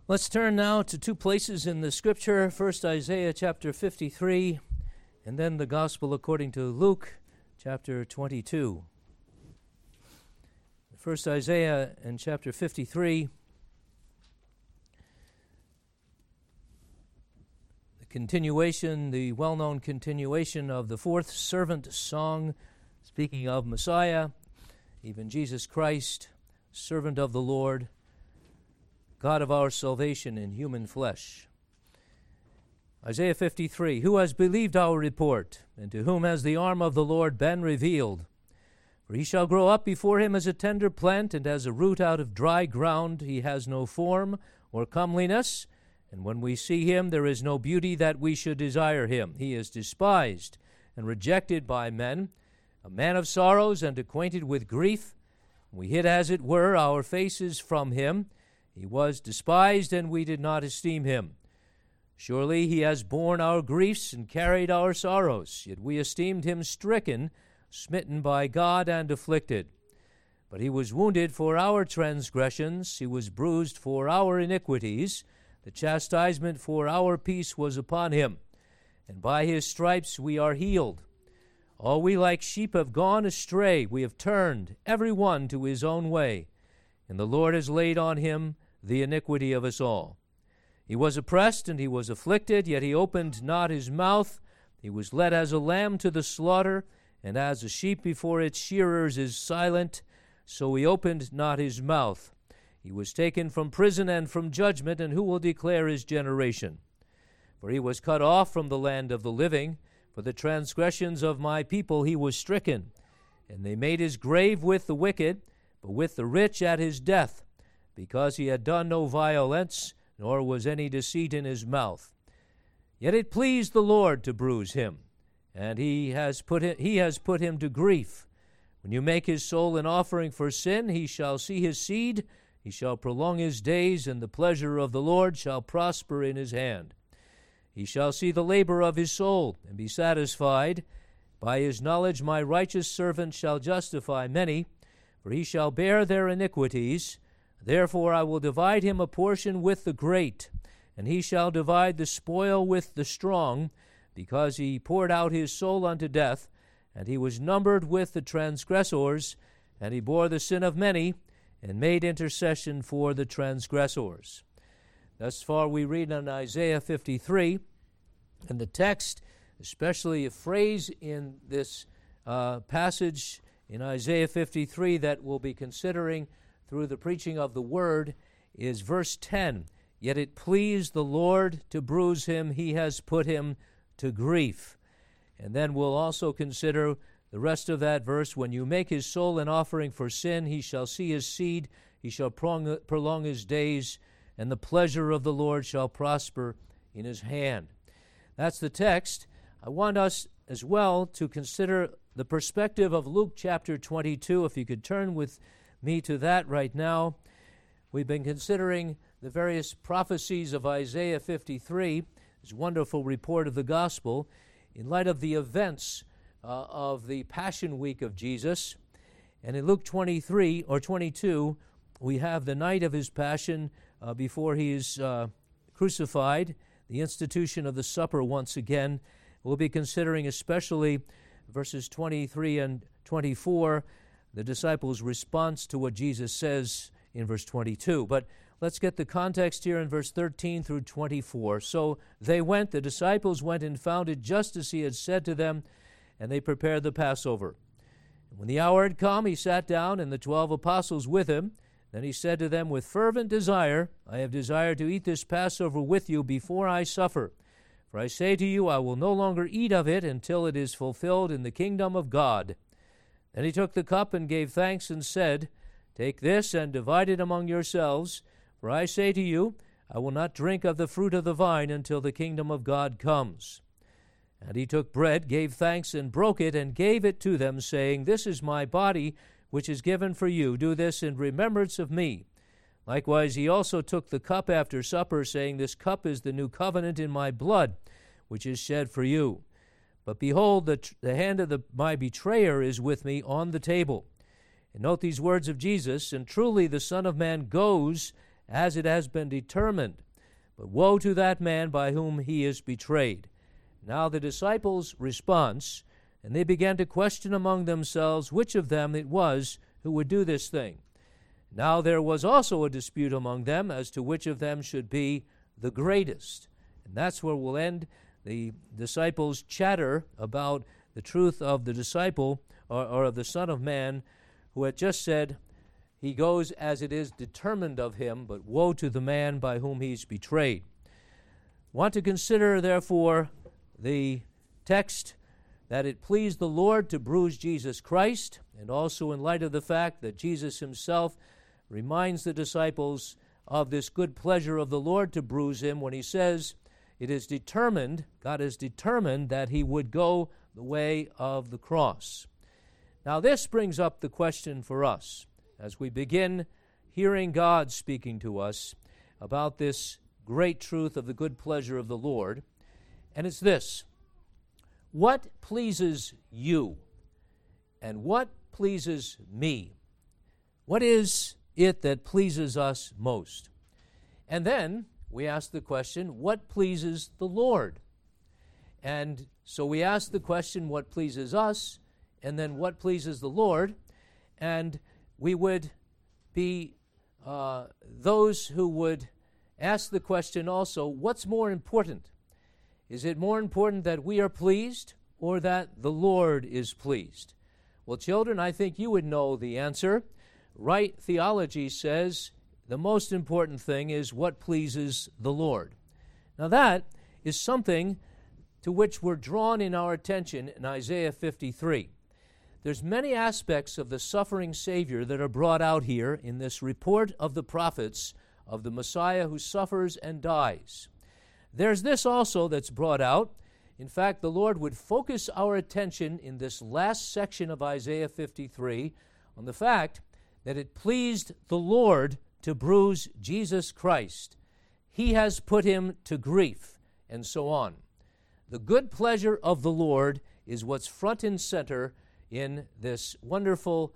Let's turn now to two places in the Scripture. First, Isaiah chapter 53, and then the Gospel according to Luke chapter 22. First, Isaiah and chapter 53. The well-known continuation of the fourth servant song, speaking of Messiah, even Jesus Christ, servant of the Lord, God of our salvation in human flesh. Isaiah 53, who has believed our report, and to whom has the arm of the Lord been revealed? For he shall grow up before him as a tender plant, and as a root out of dry ground. He has no form or comeliness, and when we see him, there is no beauty that we should desire him. He is despised and rejected by men, a man of sorrows and acquainted with grief. We hid, as it were, our faces from him. He was despised, and we did not esteem him. Surely he has borne our griefs and carried our sorrows, yet we esteemed him stricken, smitten by God, and afflicted. But he was wounded for our transgressions, he was bruised for our iniquities. The chastisement for our peace was upon him, and by his stripes we are healed. All we like sheep have gone astray, we have turned every one to his own way, and the Lord has laid on him the iniquity of us all. He was oppressed and he was afflicted, yet he opened not his mouth. He was led as a lamb to the slaughter, and as a sheep before its shearers is silent, so he opened not his mouth. He was taken from prison and from judgment, and who will declare his generation? For he was cut off from the land of the living. For the transgressions of my people he was stricken. And they made his grave with the wicked, but with the rich at his death, because he had done no violence, nor was any deceit in his mouth. Yet it pleased the Lord to bruise him, and he has put him to grief. When you make his soul an offering for sin, he shall see his seed. He shall prolong his days, and the pleasure of the Lord shall prosper in his hand. He shall see the labor of his soul, and be satisfied. By his knowledge my righteous servant shall justify many, for he shall bear their iniquities. Therefore I will divide him a portion with the great, and he shall divide the spoil with the strong, because he poured out his soul unto death, and he was numbered with the transgressors, and he bore the sin of many, and made intercession for the transgressors. Thus far we read on Isaiah 53, and the text, especially a phrase in this passage in Isaiah 53 that we'll be considering through the preaching of the Word, is verse 10. Yet it pleased the Lord to bruise him, he has put him to grief. And then we'll also consider the rest of that verse. When you make his soul an offering for sin, he shall see his seed, he shall prolong his days, and the pleasure of the Lord shall prosper in his hand. That's the text. I want us as well to consider the perspective of Luke chapter 22. If you could turn with me to that right now. We've been considering the various prophecies of Isaiah 53, this wonderful report of the gospel, in light of the events of the Passion Week of Jesus. And in Luke 23 or 22, we have the night of his passion before he is crucified, the institution of the supper once again. We'll be considering especially verses 23 and 24, the disciples' response to what Jesus says in verse 22. But let's get the context here in verse 13 through 24. So they went, the disciples went and found it just as he had said to them, and they prepared the Passover. And when the hour had come, he sat down, and the 12 apostles with him. Then he said to them, with fervent desire, I have desired to eat this Passover with you before I suffer. For I say to you, I will no longer eat of it until it is fulfilled in the kingdom of God. Then he took the cup and gave thanks and said, Take this and divide it among yourselves. For I say to you, I will not drink of the fruit of the vine until the kingdom of God comes. And he took bread, gave thanks, and broke it, and gave it to them, saying, This is my body, which is given for you. Do this in remembrance of me. Likewise he also took the cup after supper, saying, This cup is the new covenant in my blood, which is shed for you. But behold, the hand of my betrayer is with me on the table. And note these words of Jesus, And truly the Son of Man goes as it has been determined. But woe to that man by whom he is betrayed." Now the disciples' response, and they began to question among themselves which of them it was who would do this thing. Now there was also a dispute among them as to which of them should be the greatest. And that's where we'll end. The disciples chatter about the truth of the disciple, or of the Son of Man, who had just said, "He goes as it is determined of him, but woe to the man by whom he's betrayed." Want to consider, therefore, the text that it pleased the Lord to bruise Jesus Christ, and also in light of the fact that Jesus himself reminds the disciples of this good pleasure of the Lord to bruise him when he says, it is determined, God has determined that he would go the way of the cross. Now this brings up the question for us as we begin hearing God speaking to us about this great truth of the good pleasure of the Lord, and it's this: what pleases you and what pleases me? What is it that pleases us most? And then we ask the question, what pleases the Lord? And so we ask the question, what pleases us, and then what pleases the Lord? And we would be those who would ask the question also, what's more important? Is it more important that we are pleased or that the Lord is pleased? Well, children, I think you would know the answer. Right theology says the most important thing is what pleases the Lord. Now that is something to which we're drawn in our attention in Isaiah 53. There's many aspects of the suffering Savior that are brought out here in this report of the prophets of the Messiah who suffers and dies. There's this also that's brought out. In fact, the Lord would focus our attention in this last section of Isaiah 53 on the fact that it pleased the Lord to bruise Jesus Christ. He has put him to grief, and so on. The good pleasure of the Lord is what's front and center in this wonderful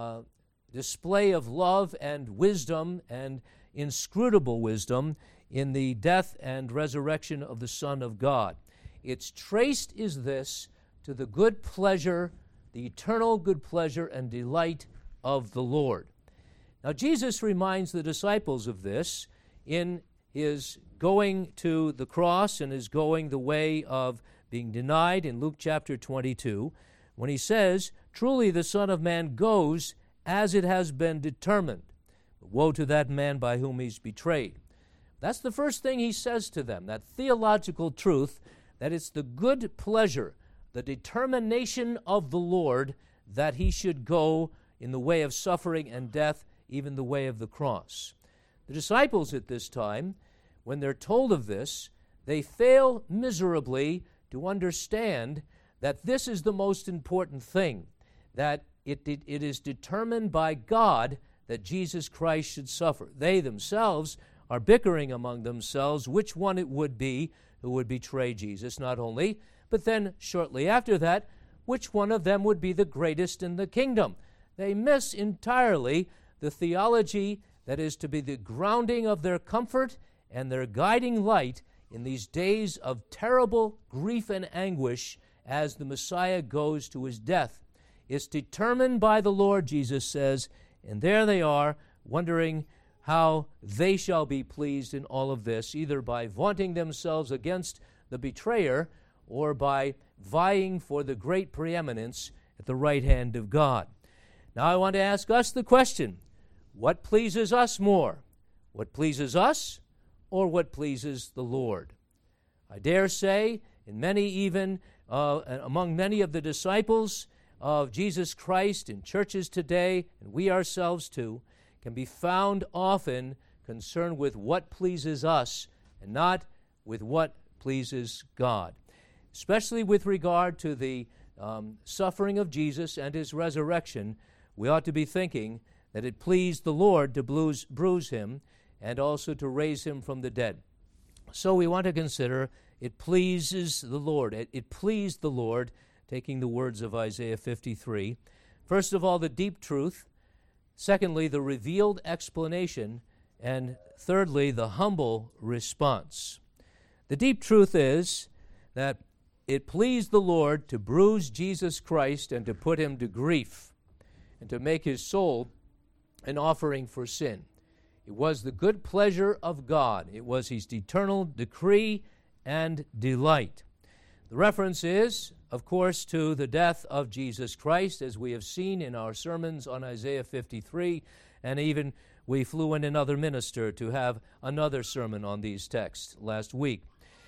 display of love and wisdom and inscrutable wisdom in the death and resurrection of the Son of God. Its traced is this to the good pleasure, the eternal good pleasure and delight of the Lord. Now Jesus reminds the disciples of this in his going to the cross and his going the way of being denied in Luke chapter 22, when he says, "Truly the Son of Man goes as it has been determined. But woe to that man by whom he's betrayed." That's the first thing he says to them, that theological truth, that it's the good pleasure, the determination of the Lord that he should go in the way of suffering and death, even the way of the cross. The disciples at this time, when they're told of this, they fail miserably to understand that this is the most important thing, that it is determined by God that Jesus Christ should suffer. They themselves are bickering among themselves which one it would be who would betray Jesus, not only, but then shortly after that, which one of them would be the greatest in the kingdom. They miss entirely the theology that is to be the grounding of their comfort and their guiding light in these days of terrible grief and anguish as the Messiah goes to his death. It's determined by the Lord, Jesus says, and there they are wondering how they shall be pleased in all of this, either by vaunting themselves against the betrayer or by vying for the great preeminence at the right hand of God. Now I want to ask us the question, what pleases us more? What pleases us or what pleases the Lord? I dare say, in many even, among many of the disciples of Jesus Christ in churches today, and we ourselves too, can be found often concerned with what pleases us and not with what pleases God. Especially with regard to the suffering of Jesus and his resurrection, we ought to be thinking that it pleased the Lord to bruise him and also to raise him from the dead. So we want to consider it pleases the Lord. It pleased the Lord, taking the words of Isaiah 53. First of all, the deep truth. Secondly, the revealed explanation. and thirdly, the humble response. The deep truth is that it pleased the Lord to bruise Jesus Christ and to put him to grief and to make his soul an offering for sin. It was the good pleasure of God. It was his eternal decree and delight. The reference is, of course, to the death of Jesus Christ, as we have seen in our sermons on Isaiah 53, and even we flew in another minister to have another sermon on these texts last week.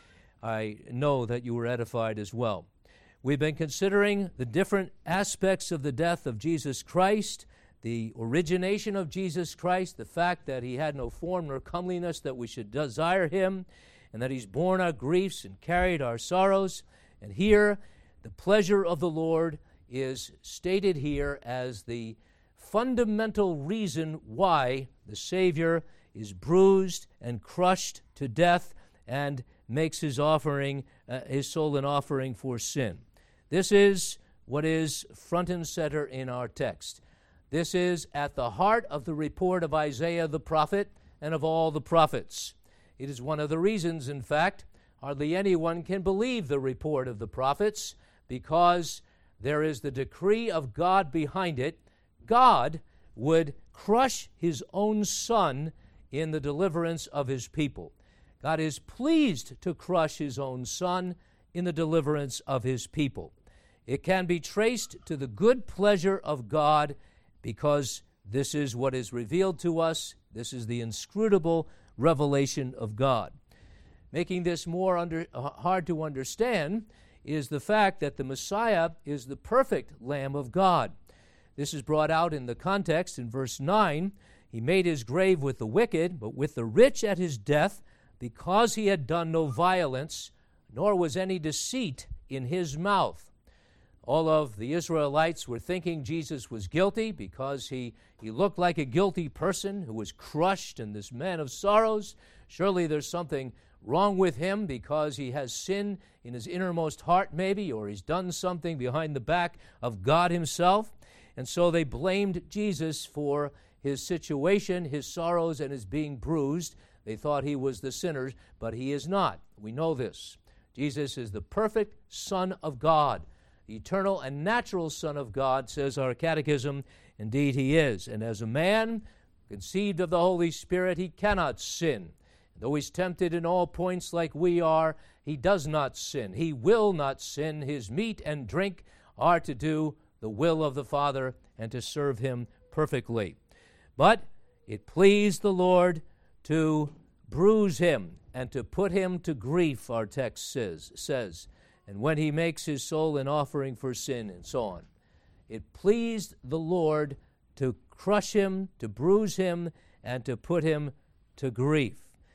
I know that you were edified as well. We've been considering the different aspects of the death of Jesus Christ, the origination of Jesus Christ, the fact that he had no form nor comeliness that we should desire him, and that he's borne our griefs and carried our sorrows. And here, the pleasure of the Lord is stated here as the fundamental reason why the Savior is bruised and crushed to death and makes his offering, his soul an offering for sin. This is what is front and center in our text. This is at the heart of the report of Isaiah the prophet and of all the prophets. It is one of the reasons, in fact, hardly anyone can believe the report of the prophets, because there is the decree of God behind it. God would crush his own Son in the deliverance of his people. God is pleased to crush his own Son in the deliverance of his people. It can be traced to the good pleasure of God, because this is what is revealed to us. This is the inscrutable revelation of God. Making this more hard to understand is the fact that the Messiah is the perfect Lamb of God. This is brought out in the context in verse 9. He made his grave with the wicked, but with the rich at his death, because he had done no violence, nor was any deceit in his mouth. All of the Israelites were thinking Jesus was guilty because he looked like a guilty person who was crushed, and this man of sorrows. Surely there's something wrong with him because he has sin in his innermost heart maybe, or he's done something behind the back of God himself. And so they blamed Jesus for his situation, his sorrows, and his being bruised. They thought he was the sinner, but he is not. We know this. Jesus is the perfect Son of God, the eternal and natural Son of God, says our catechism. Indeed, he is. And as a man, conceived of the Holy Spirit, he cannot sin. Though he's tempted in all points like we are, he does not sin. He will not sin. His meat and drink are to do the will of the Father and to serve him perfectly. But it pleased the Lord to bruise him and to put him to grief, our text says, and when he makes his soul an offering for sin, and so on. It pleased the Lord to crush him, to bruise him, and to put him to grief.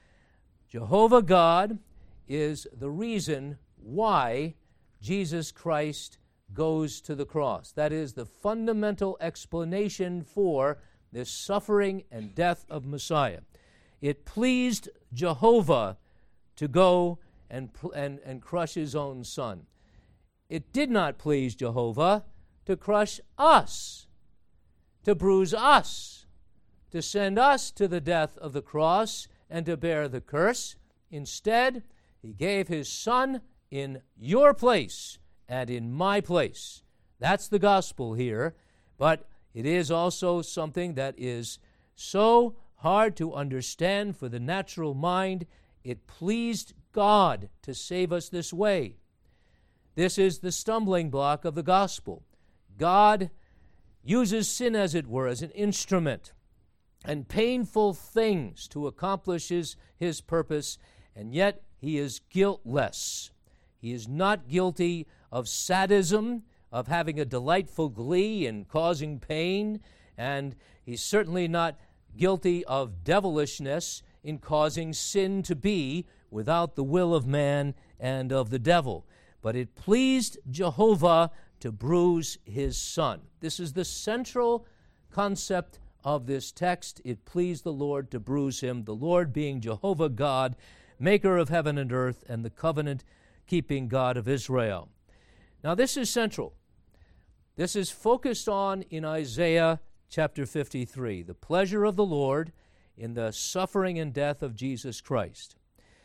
Jehovah God is the reason why Jesus Christ goes to the cross. That is the fundamental explanation for this suffering and death of Messiah. It pleased Jehovah to go and crush his own Son. It did not please Jehovah to crush us, to bruise us, to send us to the death of the cross and to bear the curse. Instead, he gave his Son in your place and in my place. That's the gospel here, but it is also something that is so hard to understand for the natural mind. It pleased God to save us this way. This is the stumbling block of the gospel. God uses sin, as it were, as an instrument and painful things to accomplish his purpose, and yet he is guiltless. He is not guilty of sadism, of having a delightful glee in causing pain, and he's certainly not guilty of devilishness in causing sin to be without the will of man and of the devil. But it pleased Jehovah to bruise his Son. This is the central concept of this text. It pleased the Lord to bruise him, the Lord being Jehovah God, maker of heaven and earth, and the covenant-keeping God of Israel. Now, this is central. This is focused on in Isaiah chapter 53. The pleasure of the Lord in the suffering and death of Jesus Christ.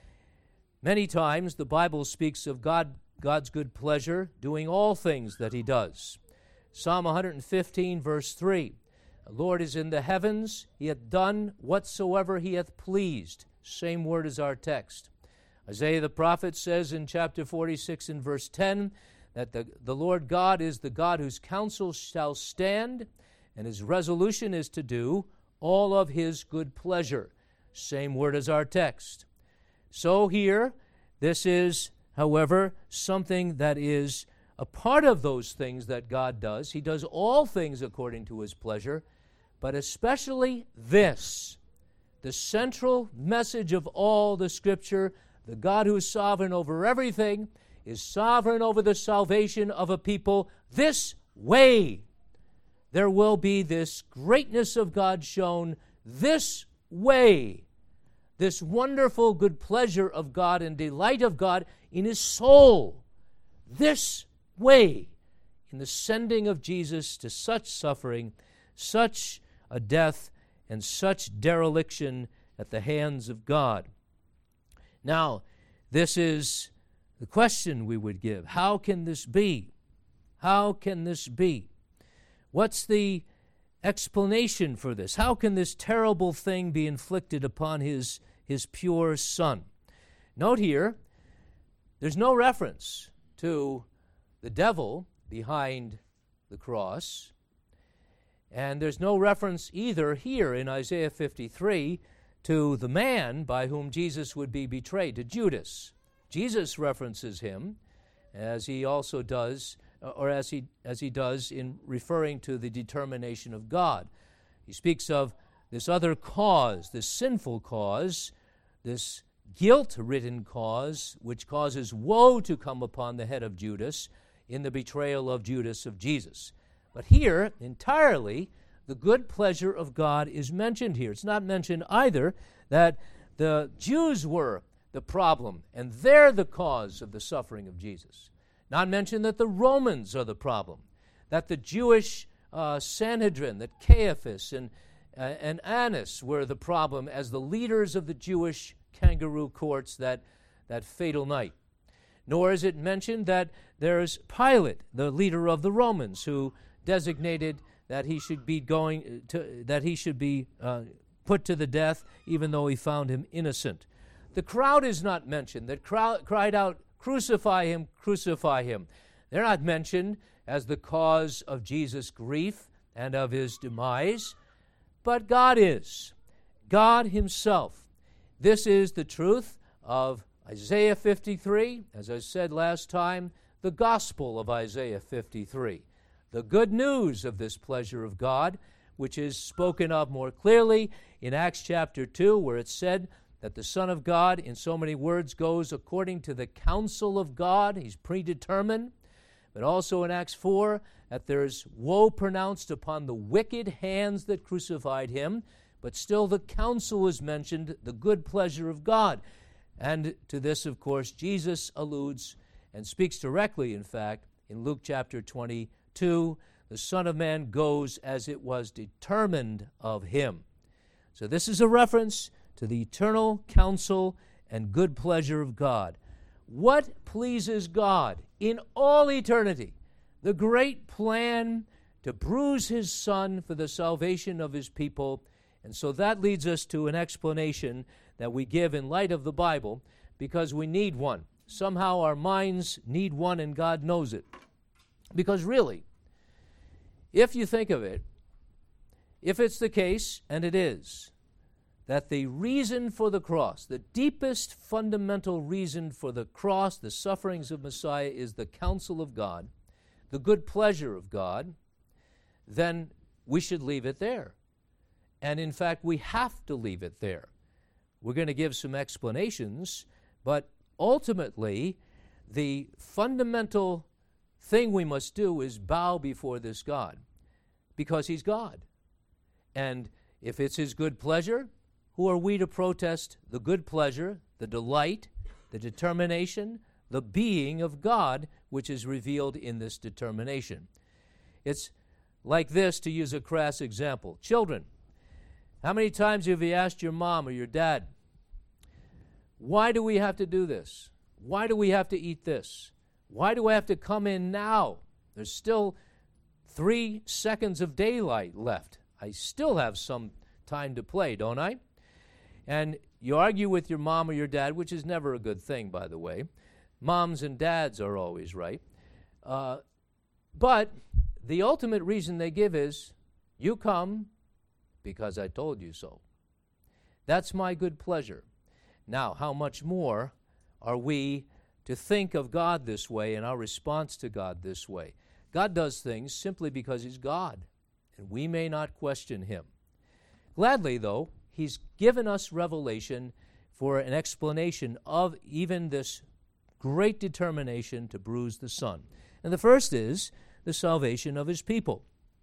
Many times the Bible speaks of God's good pleasure doing all things that he does. Psalm 115, verse 3, the Lord is in the heavens, he hath done whatsoever he hath pleased. Same word as our text. Isaiah the prophet says in chapter 46 and verse 10 that the Lord God is the God whose counsel shall stand, and his resolution is to do all of his good pleasure. Same word as our text. So here, this is, however, something that is a part of those things that God does. He does all things according to his pleasure, but especially this, the central message of all the Scripture, the God who is sovereign over everything, is sovereign over the salvation of a people this way. There will be this greatness of God shown this way, this wonderful good pleasure of God and delight of God in his soul, this way, in the sending of Jesus to such suffering, such a death, and such dereliction at the hands of God. Now, this is the question we would give. How can this be? How can this be? What's the explanation for this? How can this terrible thing be inflicted upon his pure Son? Note here, there's no reference to the devil behind the cross, and there's no reference either here in Isaiah 53 to the man by whom Jesus would be betrayed, to Judas. Jesus references him, as he also does, or as he does in referring to the determination of God. He speaks of this other cause, this sinful cause, this guilt-ridden cause, which causes woe to come upon the head of Judas in the betrayal of Judas of Jesus. But here, entirely, the good pleasure of God is mentioned here. It's not mentioned either that the Jews were the problem, and they're the cause of the suffering of Jesus. Not mentioned that the Romans are the problem, that the Jewish Sanhedrin, that Caiaphas and Annas were the problem as the leaders of the Jewish kangaroo courts that fatal night. Nor is it mentioned that there's Pilate, the leader of the Romans, who designated that he should be put to the death, even though he found him innocent. The crowd is not mentioned. That crowd cried out, "Crucify him, crucify him." They're not mentioned as the cause of Jesus' grief and of his demise, but God is. God himself. This is the truth of Isaiah 53, as I said last time, the gospel of Isaiah 53. The good news of this pleasure of God, which is spoken of more clearly in Acts chapter 2, where it's said that the Son of God, in so many words, goes according to the counsel of God. He's predetermined. But also in Acts 4, that there's woe pronounced upon the wicked hands that crucified him, but still the counsel is mentioned, the good pleasure of God. And to this, of course, Jesus alludes and speaks directly, in fact, in Luke chapter 22, the Son of Man goes as it was determined of him. So this is a reference to the eternal counsel and good pleasure of God. What pleases God in all eternity? The great plan to bruise his Son for the salvation of his people. And so that leads us to an explanation that we give in light of the Bible, because we need one. Somehow our minds need one, and God knows it. Because really, if you think of it, if it's the case, and it is, that the reason for the cross, the deepest fundamental reason for the cross, the sufferings of Messiah, is the counsel of God, the good pleasure of God, then we should leave it there. And in fact, we have to leave it there. We're going to give some explanations, but ultimately, the fundamental thing we must do is bow before this God, because he's God. And if it's his good pleasure, who are we to protest the good pleasure, the delight, the determination, the being of God, which is revealed in this determination? It's like this, to use a crass example. Children, How many times have you asked your mom or your dad, why do we have to do this? Why do we have to eat this? Why do I have to come in now? There's still 3 seconds of daylight left. I still have some time to play, don't I? And you argue with your mom or your dad, which is never a good thing, by the way. Moms and dads are always right. But the ultimate reason they give is, you come because I told you so. That's my good pleasure. Now, how much more are we to think of God this way and our response to God this way? God does things simply because He's God, and we may not question Him. Gladly, though, He's given us revelation for an explanation of even this great determination to bruise the Son. And the first is the salvation of His people.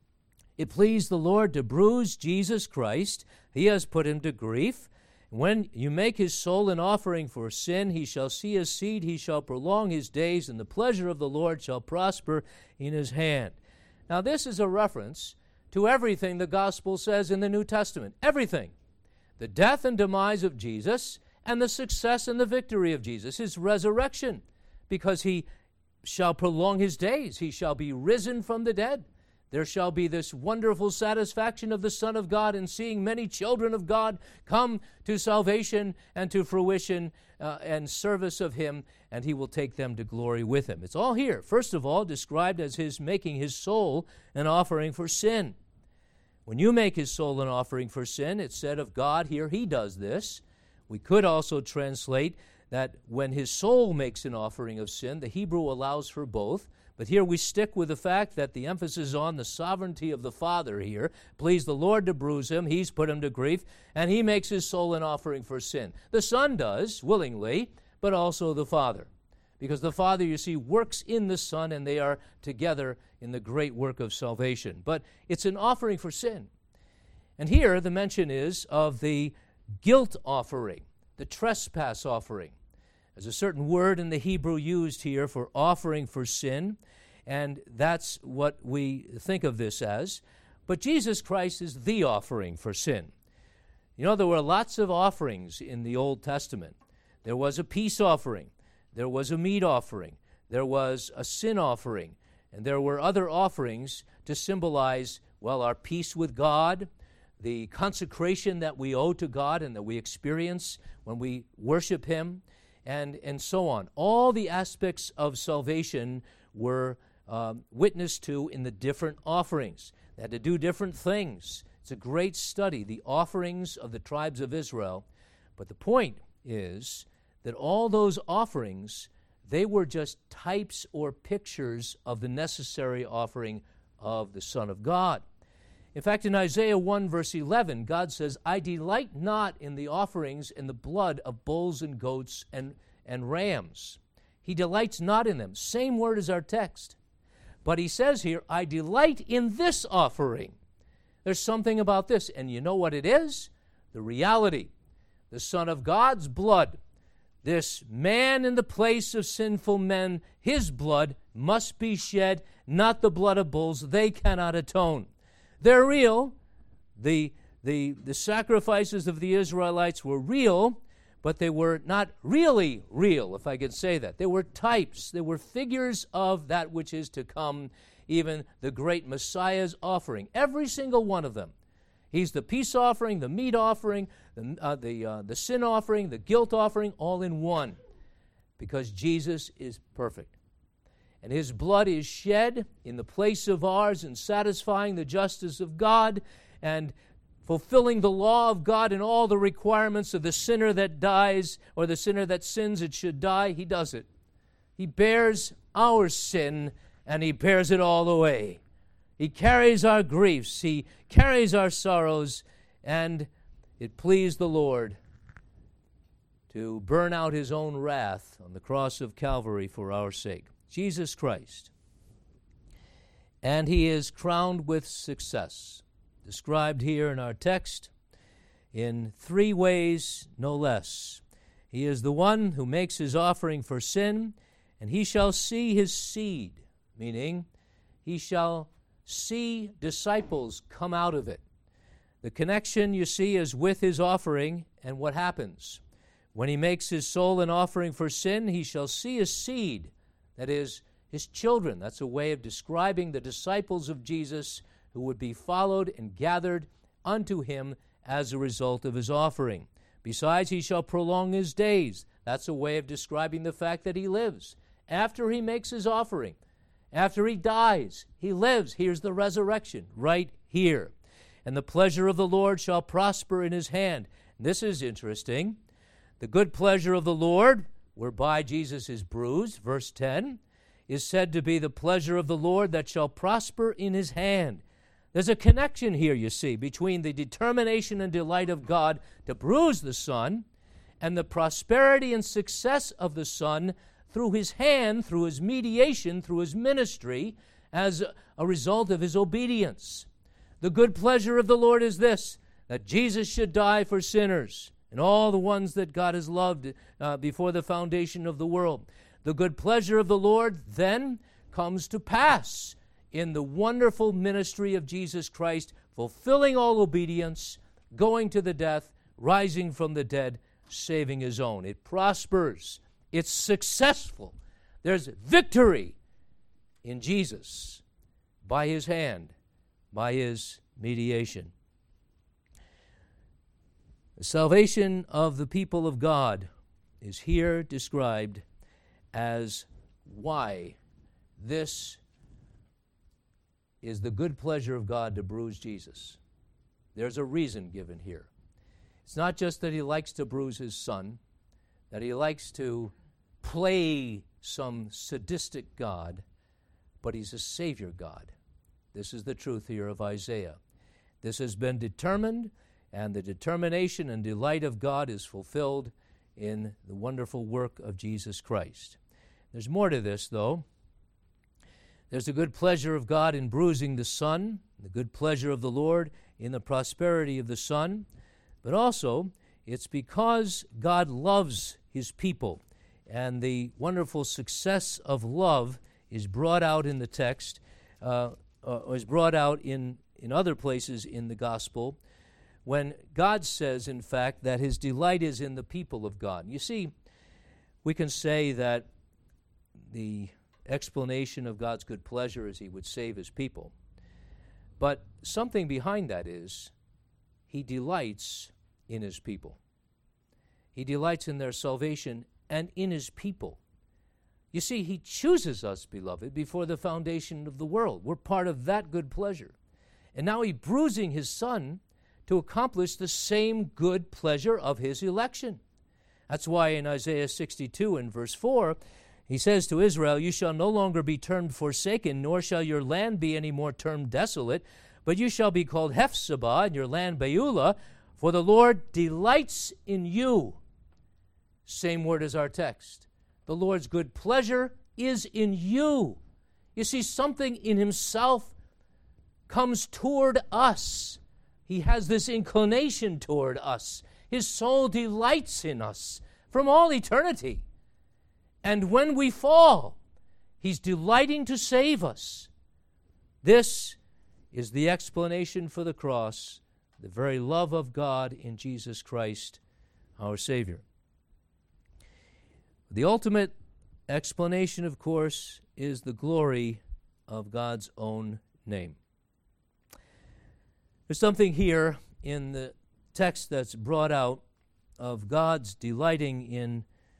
It pleased the Lord to bruise Jesus Christ. He has put Him to grief. When you make His soul an offering for sin, He shall see His seed, He shall prolong His days, and the pleasure of the Lord shall prosper in His hand. Now, this is a reference to everything the gospel says in the New Testament. Everything. The death and demise of Jesus and the success and the victory of Jesus. His resurrection, because He shall prolong His days. He shall be risen from the dead. There shall be this wonderful satisfaction of the Son of God in seeing many children of God come to salvation and to fruition and service of Him, and He will take them to glory with Him. It's all here. First of all, described as His making His soul an offering for sin. When you make His soul an offering for sin, it's said of God here, He does this. We could also translate that when His soul makes an offering of sin, the Hebrew allows for both. But here we stick with the fact that the emphasis on the sovereignty of the Father here. Please the Lord to bruise Him. He's put Him to grief, and He makes His soul an offering for sin. The Son does, willingly, but also the Father. Because the Father, you see, works in the Son, and they are together in the great work of salvation. But it's an offering for sin. And here the mention is of the guilt offering, the trespass offering. There's a certain word in the Hebrew used here for offering for sin, and that's what we think of this as. But Jesus Christ is the offering for sin. You know, there were lots of offerings in the Old Testament. There was a peace offering. There was a meat offering. There was a sin offering. And there were other offerings to symbolize, well, our peace with God, the consecration that we owe to God and that we experience when we worship Him, and so on. All the aspects of salvation were witnessed to in the different offerings. They had to do different things. It's a great study, the offerings of the tribes of Israel. But the point is that all those offerings, they were just types or pictures of the necessary offering of the Son of God. In fact, in Isaiah 1, verse 11, God says, I delight not in the offerings and the blood of bulls and goats and rams. He delights not in them. Same word as our text. But He says here, I delight in this offering. There's something about this. And you know what it is? The reality. The Son of God's blood. This man in the place of sinful men, His blood must be shed, not the blood of bulls. They cannot atone. They're real. The sacrifices of the Israelites were real, but they were not really real, if I could say that. They were types. They were figures of that which is to come, even the great Messiah's offering. Every single one of them. He's the peace offering, the meat offering, the sin offering, the guilt offering, all in one, because Jesus is perfect. And His blood is shed in the place of ours in satisfying the justice of God and fulfilling the law of God and all the requirements of the sinner that dies or the sinner that sins it should die. He does it. He bears our sin and He bears it all away. He carries our griefs. He carries our sorrows, and it pleased the Lord to burn out His own wrath on the cross of Calvary for our sake. Jesus Christ. And He is crowned with success, described here in our text in 3 ways, no less. He is the one who makes His offering for sin, and He shall see His seed, meaning He shall see disciples come out of it. The connection, you see, is with his offering, and what happens? When he makes his soul an offering for sin, he shall see his seed, that is, his children. That's a way of describing the disciples of Jesus who would be followed and gathered unto him as a result of his offering. Besides, he shall prolong his days. That's a way of describing the fact that he lives. After he makes his offering, after he dies, he lives. Here's the resurrection right here. And the pleasure of the Lord shall prosper in his hand. This is interesting. The good pleasure of the Lord, whereby Jesus is bruised, verse 10, is said to be the pleasure of the Lord that shall prosper in his hand. There's a connection here, you see, between the determination and delight of God to bruise the Son and the prosperity and success of the Son through his hand, through his mediation, through his ministry, as a result of his obedience. The good pleasure of the Lord is this, that Jesus should die for sinners and all the ones that God has loved before the foundation of the world. The good pleasure of the Lord then comes to pass in the wonderful ministry of Jesus Christ, fulfilling all obedience, going to the death, rising from the dead, saving his own. It prospers. It's successful. There's victory in Jesus by his hand, by his mediation. The salvation of the people of God is here described as why this is the good pleasure of God to bruise Jesus. There's a reason given here. It's not just that he likes to bruise his Son, that he likes to play some sadistic God, but he's a Savior God. This is the truth here of Isaiah. This has been determined, and the determination and delight of God is fulfilled in the wonderful work of Jesus Christ. There's more to this, though. There's the good pleasure of God in bruising the Son, the good pleasure of the Lord in the prosperity of the Son, but also it's because God loves his people, and the wonderful success of love is brought out in the text, is brought out in other places in the gospel, when God says, in fact, that his delight is in the people of God. You see, we can say that the explanation of God's good pleasure is he would save his people. But something behind that is he delights in his people. He delights in their salvation and in his people. You see, he chooses us, beloved, before the foundation of the world. We're part of that good pleasure. And now he's bruising his Son to accomplish the same good pleasure of his election. That's why in Isaiah 62 and verse 4, he says to Israel, "You shall no longer be termed forsaken, nor shall your land be any more termed desolate, but you shall be called Hephzibah, and your land Beulah, for the Lord delights in you." Same word as our text. The Lord's good pleasure is in you. You see, something in himself comes toward us. He has this inclination toward us. His soul delights in us from all eternity. And when we fall, he's delighting to save us. This is the explanation for the cross, the very love of God in Jesus Christ, our Savior. The ultimate explanation, of course, is the glory of God's own name. There's something here in the text that's brought out of God's delighting in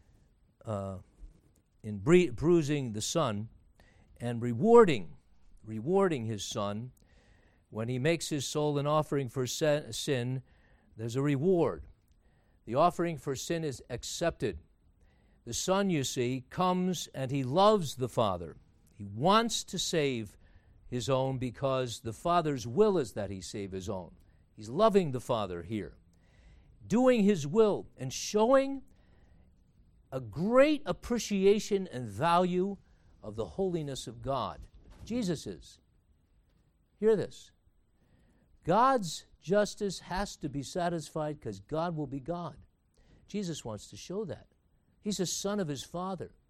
bruising the Son and rewarding his Son. When he makes his soul an offering for sin, there's a reward. The offering for sin is accepted. The Son, you see, comes and he loves the Father. He wants to save his own because the Father's will is that he save his own. He's loving the Father here, doing his will and showing a great appreciation and value of the holiness of God. Jesus is. Hear this. God's justice has to be satisfied because God will be God. Jesus wants to show that. He's a son of his Father.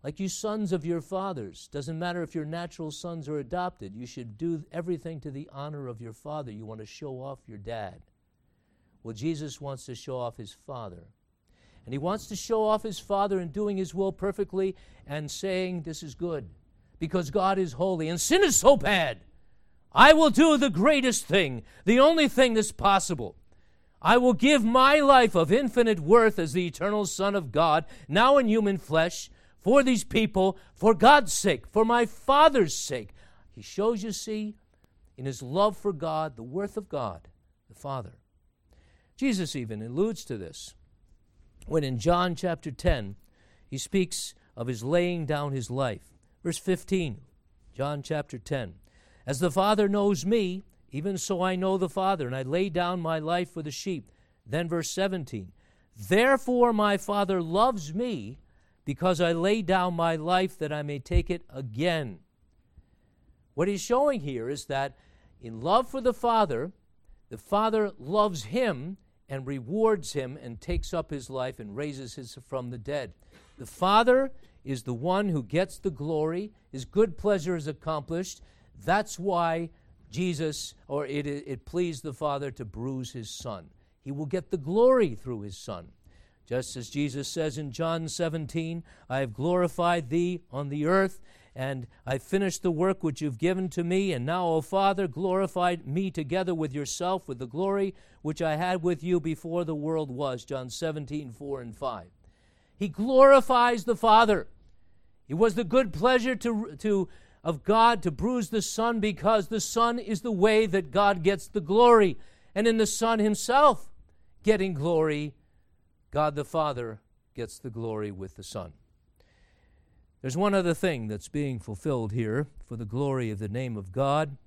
like you sons of your fathers. Doesn't matter if you're natural sons or adopted. You should do everything to the honor of your father. You want to show off your dad. Well, Jesus wants to show off his Father. And he wants to show off his Father in doing his will perfectly and saying, this is good, because God is holy and sin is so bad. I will do the greatest thing, the only thing that's possible. I will give my life of infinite worth as the eternal Son of God, now in human flesh, for these people, for God's sake, for my Father's sake. He shows, you see, in his love for God, the worth of God, the Father. Jesus even alludes to this when in John chapter 10, he speaks of his laying down his life. Verse 15, John chapter 10. As the Father knows me, even so I know the Father, and I lay down my life for the sheep. Then verse 17, therefore my Father loves me, because I lay down my life that I may take it again. What he's showing here is that in love for the Father loves him and rewards him and takes up his life and raises him from the dead. The Father is the one who gets the glory. His good pleasure is accomplished. That's why it pleased the Father to bruise his Son. He will get the glory through his Son. Just as Jesus says in John 17, I have glorified thee on the earth, and I finished the work which you've given to me, and now, O Father, glorify me together with yourself with the glory which I had with you before the world was. John 17, 4 and 5. He glorifies the Father. It was the good pleasure of God to bruise the Son, because the Son is the way that God gets the glory. And in the Son himself getting glory, God the Father gets the glory with the Son. There's one other thing that's being fulfilled here for the glory of the name of God.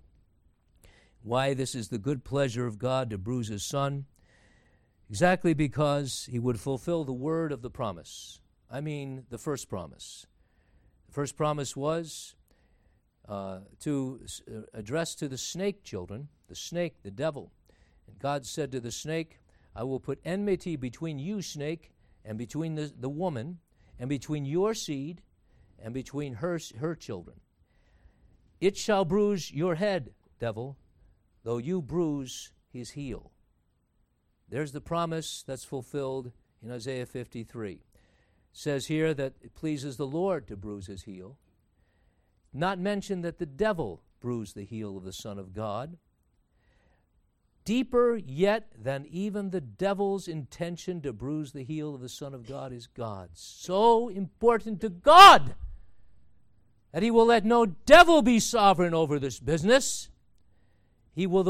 Why this is the good pleasure of God to bruise his Son? Exactly because he would fulfill the word of the promise. I mean, the first promise. The first promise was to address to the snake children, the snake, the devil. And God said to the snake, I will put enmity between you, snake, and between the woman, and between your seed, and between her children. It shall bruise your head, devil, though you bruise his heel. There's the promise that's fulfilled in Isaiah 53. It says here that it pleases the Lord to bruise his heel. Not mentioned that the devil bruised the heel of the Son of God. Deeper yet than even the devil's intention to bruise the heel of the Son of God is God's. So important to God that he will let no devil be sovereign over this business. He will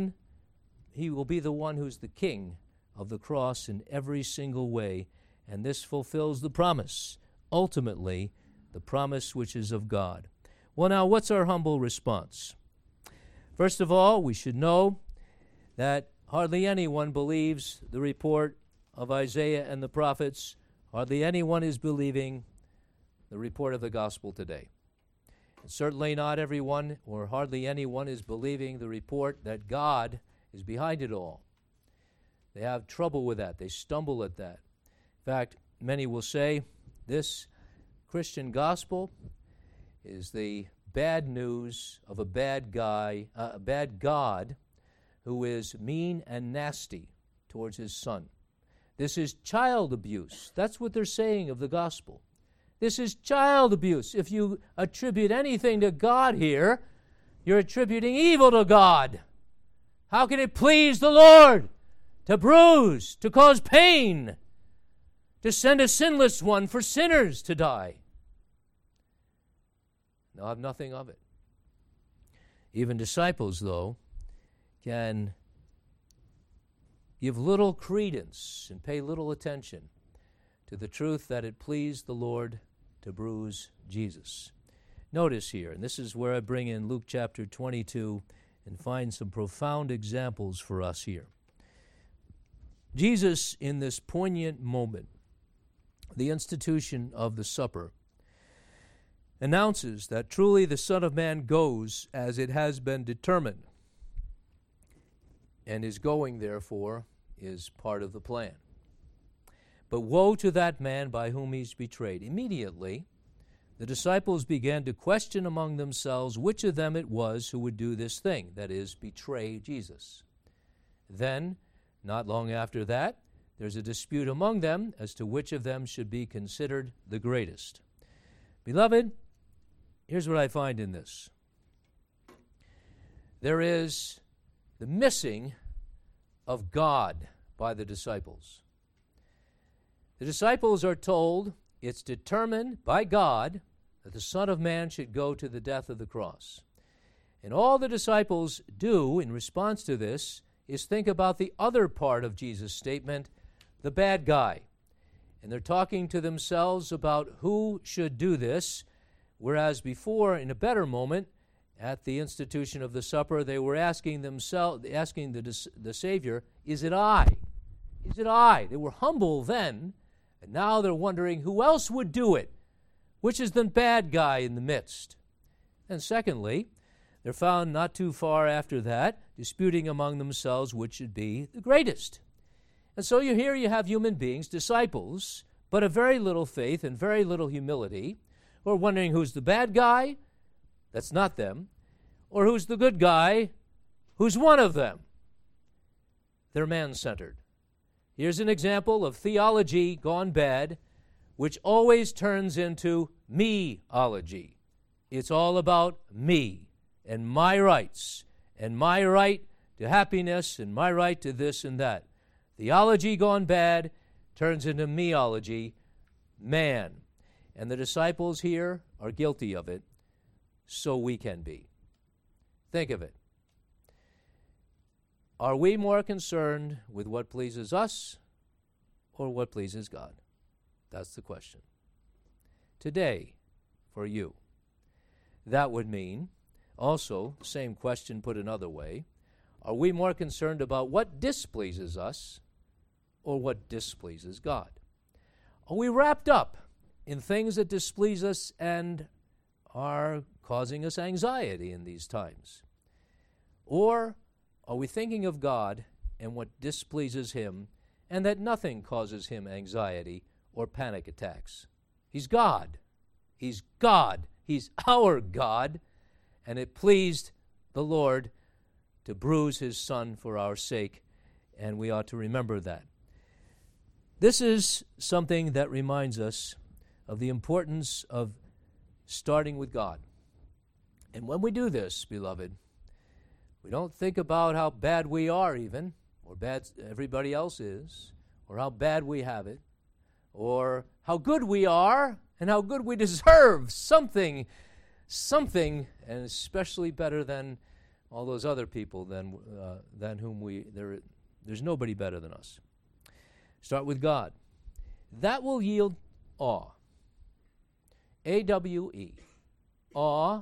be the one who's the king of the cross in every single way, and this fulfills the promise, ultimately the promise which is of God. Well, now, what's our humble response? First of all, we should know that hardly anyone believes the report of Isaiah and the prophets. Hardly anyone is believing the report of the gospel today. And certainly not everyone, or hardly anyone, is believing the report that God is behind it all. They have trouble with that. They stumble at that. In fact, many will say this Christian gospel is the bad news of a bad guy, a bad God who is mean and nasty towards his Son. This is child abuse. That's what they're saying of the gospel. This is child abuse. If you attribute anything to God here, you're attributing evil to God. How can it please the Lord to bruise, to cause pain, to send a sinless one for sinners to die? They'll have nothing of it. Even disciples, though, can give little credence and pay little attention to the truth that it pleased the Lord to bruise Jesus. Notice here, and this is where I bring in Luke chapter 22 and find some profound examples for us here. Jesus, in this poignant moment, the institution of the supper, announces that truly the Son of Man goes as it has been determined, and his going, therefore, is part of the plan. But woe to that man by whom he's betrayed. Immediately, the disciples began to question among themselves which of them it was who would do this thing, that is, betray Jesus. Then, not long after that, there's a dispute among them as to which of them should be considered the greatest. Beloved, here's what I find in this. There is the missing of God by the disciples. The disciples are told it's determined by God that the Son of Man should go to the death of the cross. And all the disciples do in response to this is think about the other part of Jesus' statement, the bad guy. And they're talking to themselves about who should do this, whereas before, in a better moment, at the institution of the supper, they were asking the Savior, is it I? Is it I? They were humble then, and now they're wondering who else would do it? Which is the bad guy in the midst? And secondly, they're found not too far after that, disputing among themselves which should be the greatest. And so you have human beings, disciples, but of very little faith and very little humility, who are wondering who's the bad guy? That's not them. Or who's the good guy? Who's one of them? They're man-centered. Here's an example of theology gone bad, which always turns into me-ology. It's all about me and my rights and my right to happiness and my right to this and that. Theology gone bad turns into me-ology, man. And the disciples here are guilty of it, so we can be. Think of it. Are we more concerned with what pleases us or what pleases God? That's the question. Today, for you, that would mean, also, same question put another way, are we more concerned about what displeases us or what displeases God? Are we wrapped up in things that displease us and are causing us anxiety in these times? Or are we thinking of God and what displeases Him, and that nothing causes Him anxiety or panic attacks? He's God. He's God. He's our God. And it pleased the Lord to bruise His Son for our sake, and we ought to remember that. This is something that reminds us of the importance of starting with God. And when we do this, beloved, we don't think about how bad we are even, or bad everybody else is, or how bad we have it, or how good we are and how good we deserve something, and especially better than all those other people than whom there's nobody better than us. Start with God. That will yield awe. A-W-E. Awe.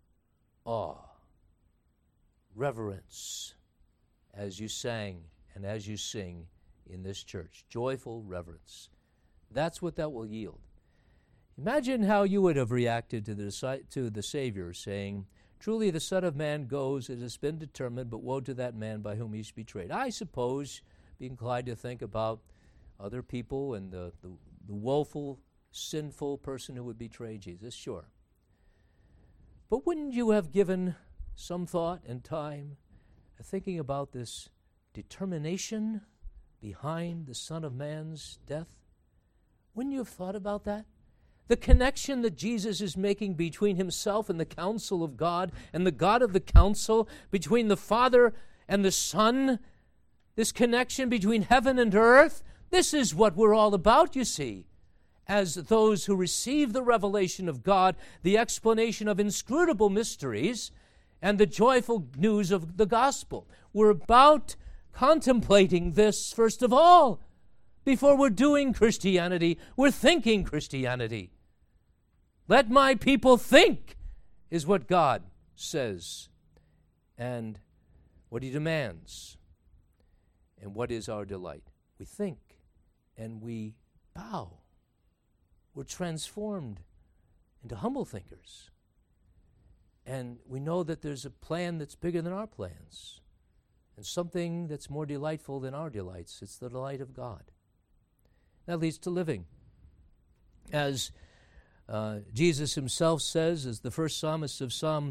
Reverence, as you sang and as you sing in this church. Joyful reverence. That's what that will yield. Imagine how you would have reacted to the Savior saying, truly the Son of Man goes, it has been determined, but woe to that man by whom he's betrayed. I suppose, be inclined to think about other people and the woeful, sinful person who would betray Jesus, sure. But wouldn't you have given some thought and time thinking about this determination behind the Son of Man's death? Wouldn't you have thought about that? The connection that Jesus is making between Himself and the counsel of God and the God of the counsel, between the Father and the Son, this connection between heaven and earth, this is what we're all about, you see. As those who receive the revelation of God, the explanation of inscrutable mysteries, and the joyful news of the gospel. We're about contemplating this, first of all. Before we're doing Christianity, we're thinking Christianity. Let my people think, is what God says, and what He demands. And what is our delight? We think, and we bow. We're transformed into humble thinkers. And we know that there's a plan that's bigger than our plans, and something that's more delightful than our delights. It's the delight of God. That leads to living. As Jesus himself says, as the first psalmist of Psalm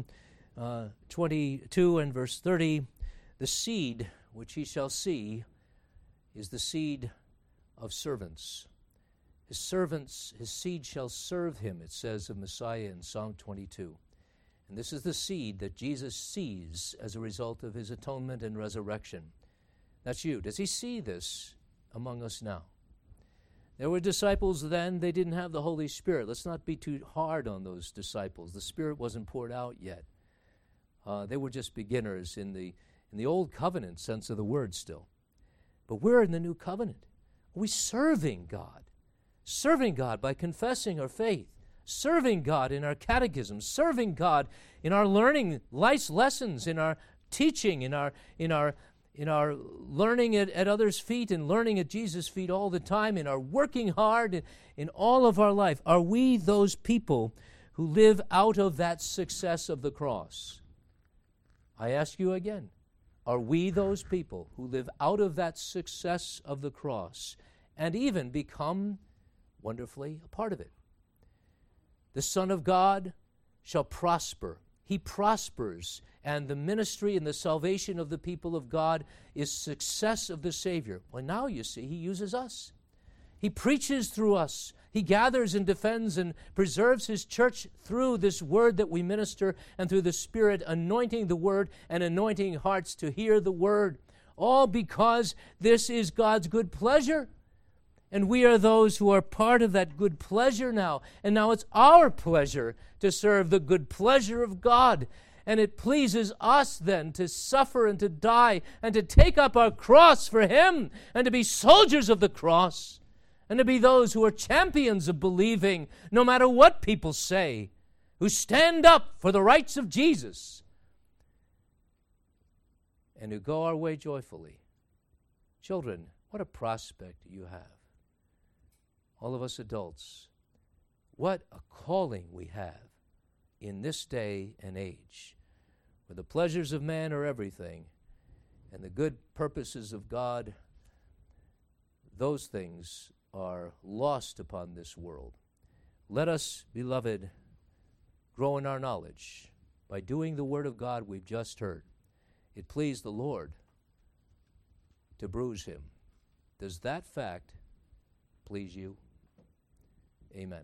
22 and verse 30, the seed which he shall see is the seed of servants. His servants, his seed shall serve him, it says of Messiah in Psalm 22. And this is the seed that Jesus sees as a result of his atonement and resurrection. That's you. Does he see this among us now? There were disciples then, they didn't have the Holy Spirit. Let's not be too hard on those disciples. The Spirit wasn't poured out yet. They were just beginners in the old covenant sense of the word still. But we're in the new covenant. Are we serving God? Serving God by confessing our faith. Serving God in our catechism. Serving God in our learning life's lessons, in our teaching, in our learning at others' feet and learning at Jesus' feet all the time, in our working hard in all of our life. Are we those people who live out of that success of the cross? I ask you again, are we those people who live out of that success of the cross and even become wonderfully a part of it? The Son of God shall prosper. He prospers, and the ministry and the salvation of the people of God is success of the Savior. Well, now you see, he uses us. He preaches through us. He gathers and defends and preserves his church through this word that we minister and through the Spirit anointing the word and anointing hearts to hear the word. All because this is God's good pleasure. And we are those who are part of that good pleasure now. And now it's our pleasure to serve the good pleasure of God. And it pleases us then to suffer and to die and to take up our cross for him and to be soldiers of the cross and to be those who are champions of believing no matter what people say, who stand up for the rights of Jesus and who go our way joyfully. Children, what a prospect you have. All of us adults, what a calling we have in this day and age, where the pleasures of man are everything, and the good purposes of God, those things are lost upon this world. Let us, beloved, grow in our knowledge by doing the word of God we've just heard. It pleased the Lord to bruise him. Does that fact please you? Amen.